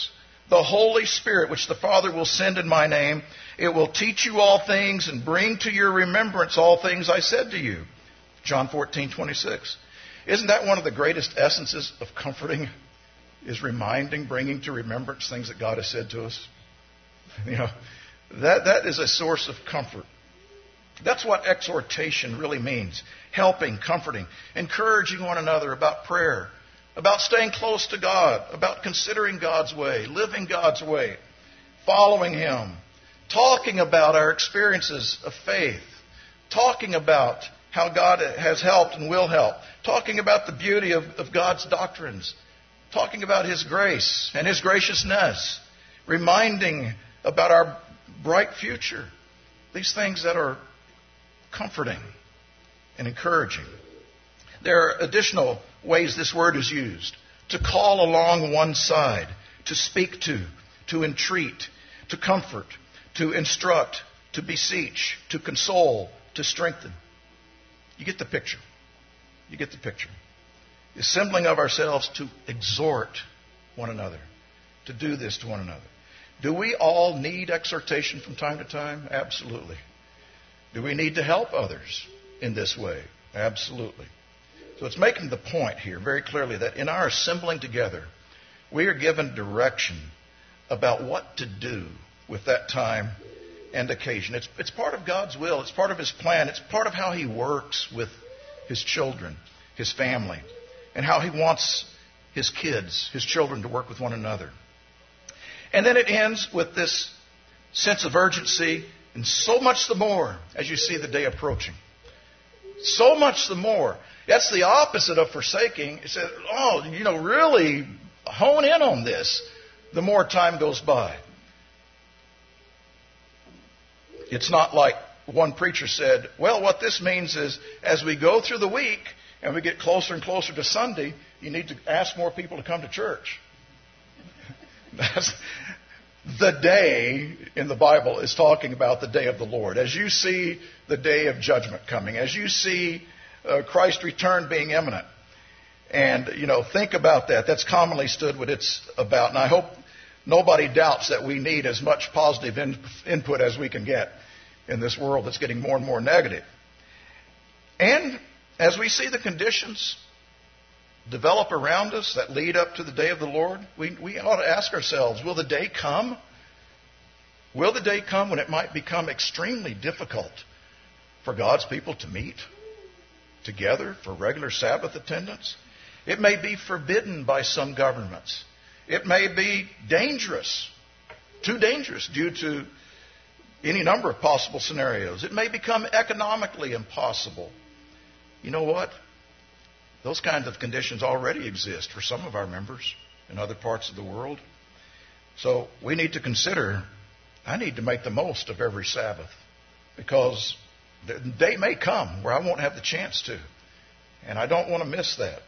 the Holy Spirit, which the Father will send in my name. It will teach you all things and bring to your remembrance all things I said to you. John fourteen twenty-six. Isn't that one of the greatest essences of comforting? Is reminding, bringing to remembrance things that God has said to us. You know, that, that is a source of comfort. That's what exhortation really means. Helping, comforting, encouraging one another about prayer, about staying close to God, about considering God's way, living God's way, following Him, talking about our experiences of faith, talking about how God has helped and will help, talking about the beauty of, of God's doctrines, talking about His grace and His graciousness, reminding about our bright future. These things that are comforting and encouraging. There are additional ways this word is used. To call along one side, to speak to, to entreat, to comfort, to instruct, to beseech, to console, to strengthen. You get the picture. You get the picture. The assembling of ourselves to exhort one another, to do this to one another. Do we all need exhortation from time to time? Absolutely. Do we need to help others in this way? Absolutely. So it's making the point here very clearly that in our assembling together, we are given direction about what to do with that time and occasion. It's, it's part of God's will. It's part of His plan. It's part of how He works with His children, His family, and how He wants His kids, His children, to work with one another. And then it ends with this sense of urgency, and so much the more as you see the day approaching. So much the more. That's the opposite of forsaking. It says, oh, you know, really hone in on this the more time goes by. It's not like one preacher said, well, what this means is as we go through the week and we get closer and closer to Sunday, you need to ask more people to come to church. That's, the day in the Bible is talking about the day of the Lord. As you see the day of judgment coming, as you see uh, Christ's return being imminent, and, you know, think about that. That's commonly stood what it's about. And I hope nobody doubts that we need as much positive in, input as we can get in this world that's getting more and more negative. And as we see the conditions develop around us that lead up to the day of the Lord, we, we ought to ask ourselves, will the day come? Will the day come when it might become extremely difficult for God's people to meet together for regular Sabbath attendance? It may be forbidden by some governments. It may be dangerous, too dangerous due to any number of possible scenarios. It may become economically impossible. You know what? Those kinds of conditions already exist for some of our members in other parts of the world. So we need to consider, I need to make the most of every Sabbath, because the day may come where I won't have the chance to, and I don't want to miss that.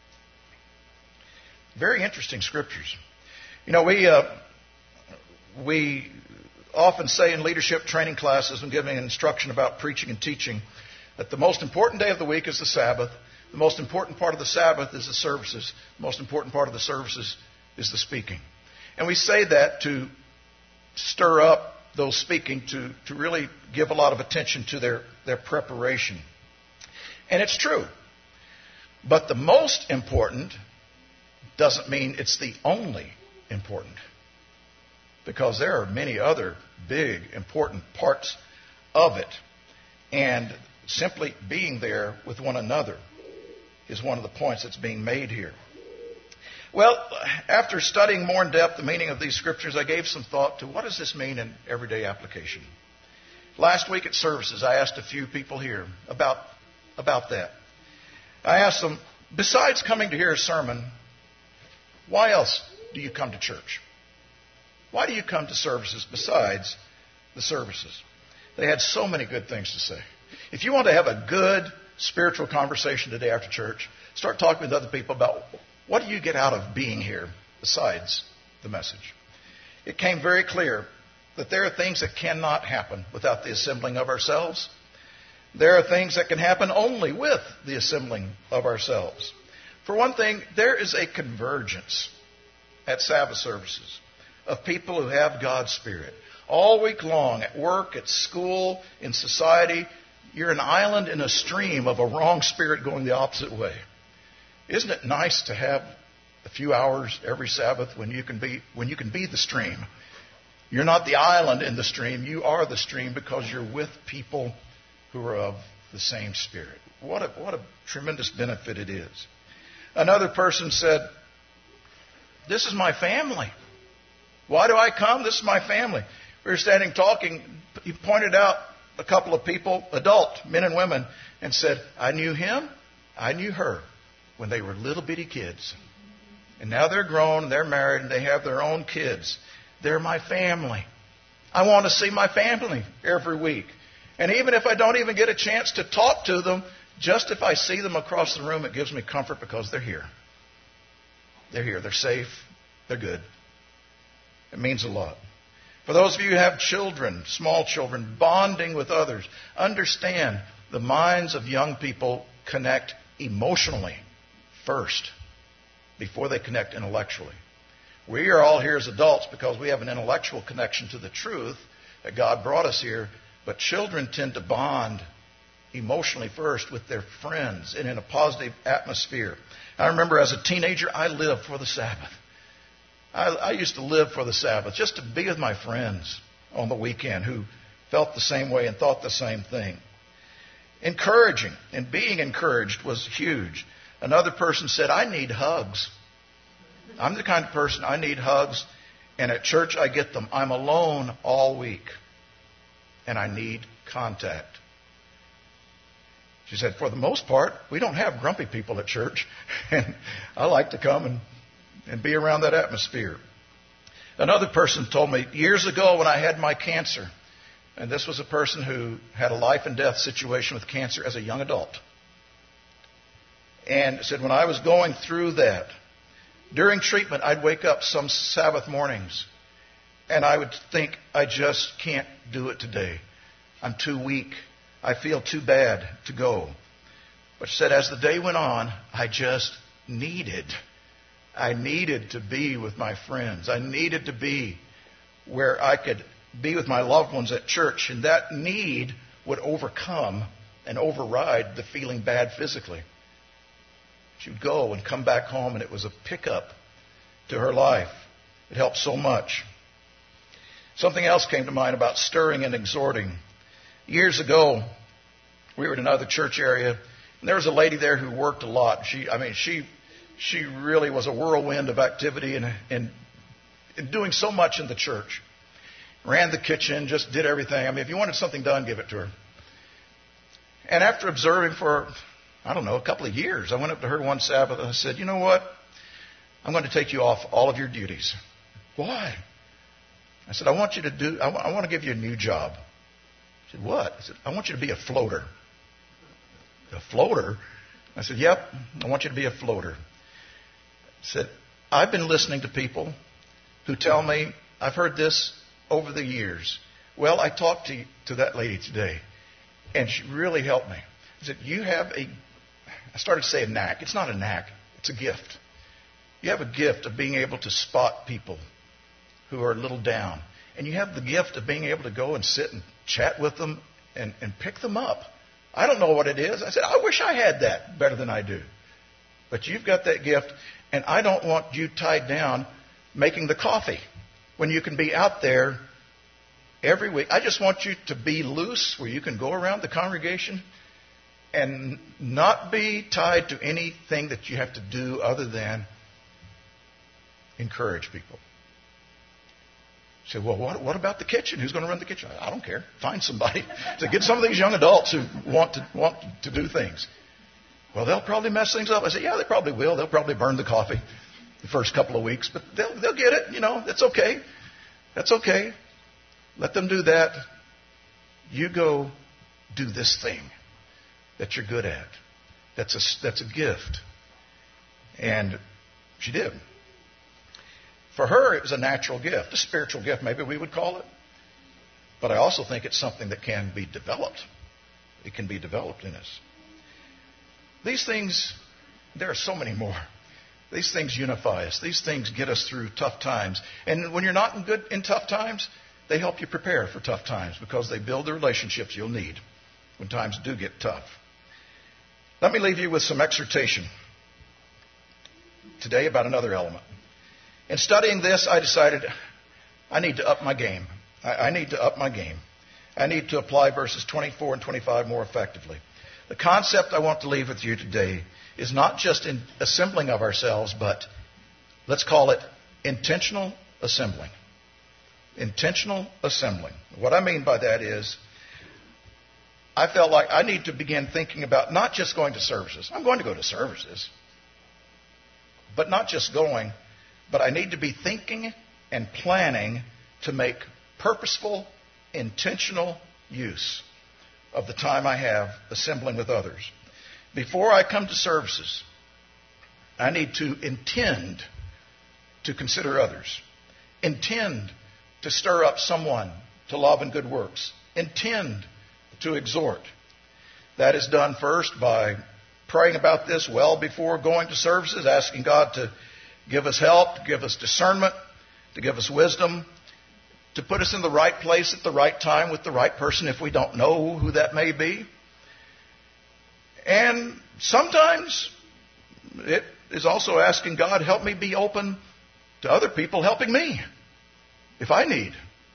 Very interesting scriptures. You know, we uh, we often say in leadership training classes when giving instruction about preaching and teaching that the most important day of the week is the Sabbath. The most important part of the Sabbath is the services. The most important part of the services is the speaking. And we say that to stir up those speaking, to, to really give a lot of attention to their, their preparation. And it's true. But the most important doesn't mean it's the only important. Because there are many other big, important parts of it. And simply being there with one another is one of the points that's being made here. Well, after studying more in depth the meaning of these scriptures, I gave some thought to what does this mean in everyday application. Last week at services, I asked a few people here about, about that. I asked them, besides coming to hear a sermon, why else do you come to church? Why do you come to services besides the services? They had so many good things to say. If you want to have a good spiritual conversation today after church, start talking with other people about what do you get out of being here besides the message. It came very clear that there are things that cannot happen without the assembling of ourselves. There are things that can happen only with the assembling of ourselves. For one thing, there is a convergence at Sabbath services of people who have God's Spirit. All week long, at work, at school, in society, you're an island in a stream of a wrong spirit going the opposite way. Isn't it nice to have a few hours every Sabbath when you can be when you can be the stream? You're not the island in the stream. You are the stream because you're with people who are of the same spirit. What a, what a tremendous benefit it is. Another person said, this is my family. Why do I come? This is my family. We were standing talking. He pointed out a couple of people, adult men and women, and said, I knew him, I knew her when they were little bitty kids. And now they're grown, and they're married, and they have their own kids. They're my family. I want to see my family every week. And even if I don't even get a chance to talk to them, just if I see them across the room, it gives me comfort because they're here. They're here. They're safe. They're good. It means a lot. For those of you who have children, small children, bonding with others, understand the minds of young people connect emotionally first before they connect intellectually. We are all here as adults because we have an intellectual connection to the truth that God brought us here, but children tend to bond emotionally first with their friends and in a positive atmosphere. I remember as a teenager, I lived for the Sabbath. I, I used to live for the Sabbath, just to be with my friends on the weekend who felt the same way and thought the same thing. Encouraging and being encouraged was huge. Another person said, I need hugs. I'm the kind of person, I need hugs, and at church I get them. I'm alone all week, and I need contact. She said, for the most part, we don't have grumpy people at church, and I like to come and and be around that atmosphere. Another person told me years ago when I had my cancer, and this was a person who had a life and death situation with cancer as a young adult, and said when I was going through that, during treatment, I'd wake up some Sabbath mornings, and I would think, I just can't do it today. I'm too weak. I feel too bad to go. But she said, as the day went on, I just needed I needed to be with my friends. I needed to be where I could be with my loved ones at church. And that need would overcome and override the feeling bad physically. She would go and come back home, and it was a pickup to her life. It helped so much. Something else came to mind about stirring and exhorting. Years ago, we were in another church area, and there was a lady there who worked a lot. She, I mean, she... She really was a whirlwind of activity and, and, and doing so much in the church. Ran the kitchen, just did everything. I mean, if you wanted something done, give it to her. And after observing for, I don't know, a couple of years, I went up to her one Sabbath and I said, you know what? I'm going to take you off all of your duties. Why? I said, I want you to do, I, w- I want to give you a new job. She said, what? I said, I want you to be a floater. A floater? I said, yep, I want you to be a floater. Said, I've been listening to people who tell me, I've heard this over the years. Well, I talked to, to that lady today, and she really helped me. I said, you have a, I started to say a knack. It's not a knack. It's a gift. You have a gift of being able to spot people who are a little down. And you have the gift of being able to go and sit and chat with them and, and pick them up. I don't know what it is. I said, I wish I had that better than I do. But you've got that gift, and I don't want you tied down making the coffee when you can be out there every week. I just want you to be loose where you can go around the congregation and not be tied to anything that you have to do other than encourage people. You say, well, what, what about the kitchen? Who's going to run the kitchen? I don't care. Find somebody. So get some of these young adults who want to want to do things. Well, they'll probably mess things up. I said, yeah, they probably will. They'll probably burn the coffee the first couple of weeks, but they'll they'll get it. You know, that's okay. That's okay. Let them do that. You go do this thing that you're good at. That's a that's a gift. And she did. For her, it was a natural gift, a spiritual gift, maybe we would call it. But I also think it's something that can be developed. It can be developed in us. These things, there are so many more. These things unify us. These things get us through tough times. And when you're not in good in tough times, they help you prepare for tough times because they build the relationships you'll need when times do get tough. Let me leave you with some exhortation today about another element. In studying this, I decided I need to up my game. I, I need to up my game. I need to apply verses twenty-four and twenty-five more effectively. The concept I want to leave with you today is not just in assembling of ourselves, but let's call it intentional assembling. Intentional assembling. What I mean by that is I felt like I need to begin thinking about not just going to services. I'm going to go to services. But not just going, but I need to be thinking and planning to make purposeful, intentional use of the time I have assembling with others. Before I come to services, I need to intend to consider others. Intend to stir up someone to love and good works. Intend to exhort. That is done first by praying about this well before going to services, asking God to give us help, to give us discernment, to give us wisdom, to put us in the right place at the right time with the right person if we don't know who that may be. And sometimes it is also asking God, help me be open to other people helping me if I need.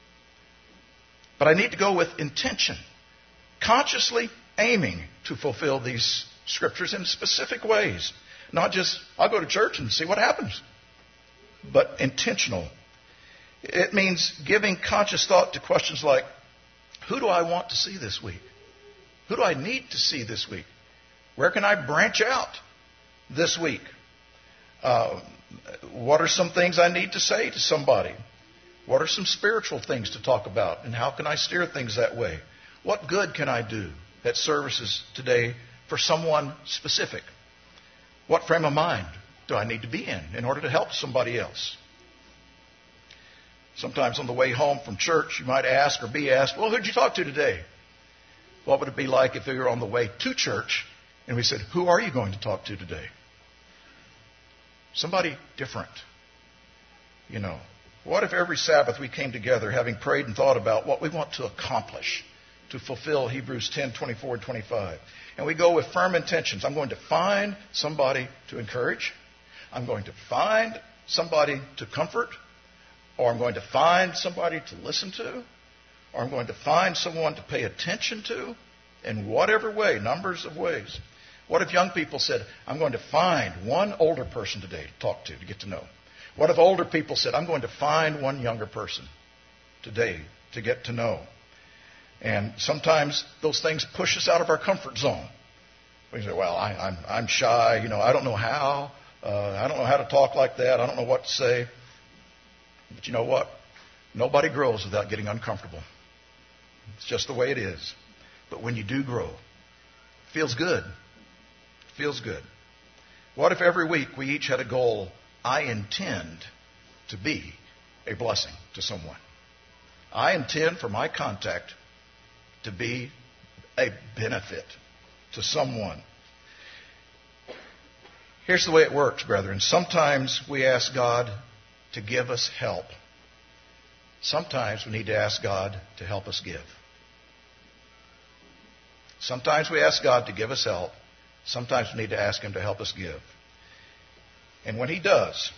But I need to go with intention, consciously aiming to fulfill these scriptures in specific ways. Not just, I'll go to church and see what happens, but intentional. It means giving conscious thought to questions like, who do I want to see this week? Who do I need to see this week? Where can I branch out this week? Uh, what are some things I need to say to somebody? What are some spiritual things to talk about? And how can I steer things that way? What good can I do at services today for someone specific? What frame of mind do I need to be in in order to help somebody else? Sometimes on the way home from church, you might ask or be asked, well, who'd you talk to today? What would it be like if we were on the way to church and we said, who are you going to talk to today? Somebody different. You know, what if every Sabbath we came together having prayed and thought about what we want to accomplish to fulfill Hebrews ten, twenty-four and twenty-five? And we go with firm intentions. I'm going to find somebody to encourage. I'm going to find somebody to comfort. Or I'm going to find somebody to listen to. Or I'm going to find someone to pay attention to. In whatever way, numbers of ways. What if young people said, I'm going to find one older person today to talk to, to get to know? What if older people said, I'm going to find one younger person today to get to know? And sometimes those things push us out of our comfort zone. We say, well, I, I'm, I'm shy. You know, I don't know how. Uh, I don't know how to talk like that. I don't know what to say. But you know what? Nobody grows without getting uncomfortable. It's just the way it is. But when you do grow, it feels good. It feels good. What if every week we each had a goal, I intend to be a blessing to someone. I intend for my contact to be a benefit to someone. Here's the way it works, brethren. Sometimes we ask God to give us help. Sometimes we need to ask God to help us give. Sometimes we ask God to give us help. Sometimes we need to ask Him to help us give. And when He does,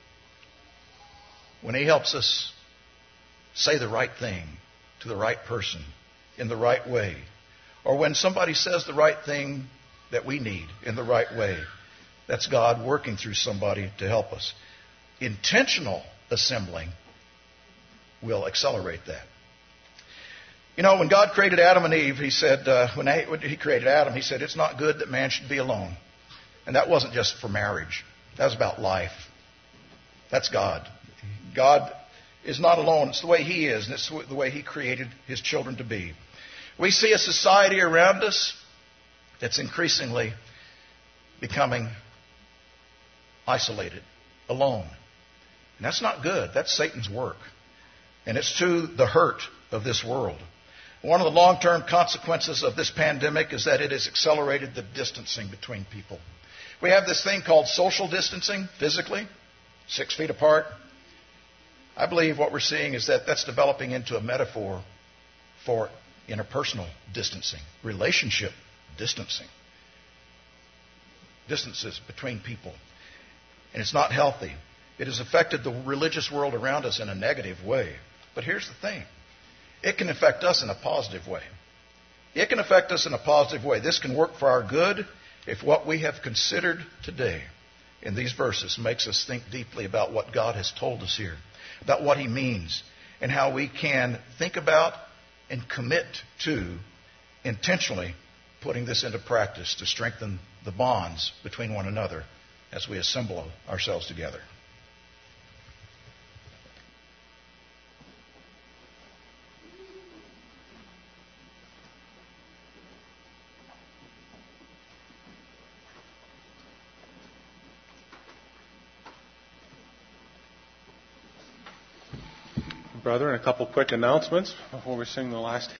when He helps us say the right thing to the right person in the right way, or when somebody says the right thing that we need in the right way, that's God working through somebody to help us. Intentional assembling will accelerate that. You know, when God created Adam and Eve, He said, uh, when, he, when He created Adam, He said, it's not good that man should be alone. And that wasn't just for marriage. That was about life. That's God. God is not alone. It's the way He is, and it's the way He created His children to be. We see a society around us that's increasingly becoming isolated, alone. And that's not good. That's Satan's work. And it's to the hurt of this world. One of the long-term consequences of this pandemic is that it has accelerated the distancing between people. We have this thing called social distancing, physically, six feet apart. I believe what we're seeing is that that's developing into a metaphor for interpersonal distancing, relationship distancing, distances between people. And it's not healthy. It has affected the religious world around us in a negative way. But here's the thing. It can affect us in a positive way. It can affect us in a positive way. This can work for our good if what we have considered today in these verses makes us think deeply about what God has told us here, about what He means, and how we can think about and commit to intentionally putting this into practice to strengthen the bonds between one another as we assemble ourselves together. Brethren, a couple quick announcements before we sing the last